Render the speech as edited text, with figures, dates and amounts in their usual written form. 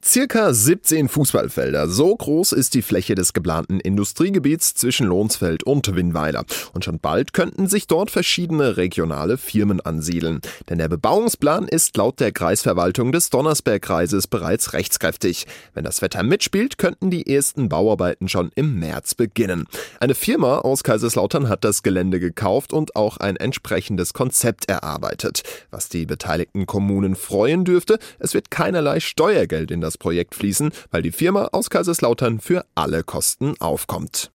Circa 17 Fußballfelder. So groß ist die Fläche des geplanten Industriegebiets zwischen Lohnsfeld und Winnweiler. Und schon bald könnten sich dort verschiedene regionale Firmen ansiedeln. Denn der Bebauungsplan ist laut der Kreisverwaltung des Donnersbergkreises bereits rechtskräftig. Wenn das Wetter mitspielt, könnten die ersten Bauarbeiten schon im März beginnen. Eine Firma aus Kaiserslautern hat das Gelände gekauft und auch ein entsprechendes Konzept erarbeitet. Was die beteiligten Kommunen freuen dürfte, es wird keinerlei Steuergeld in das Projekt fließen, weil die Firma aus Kaiserslautern für alle Kosten aufkommt.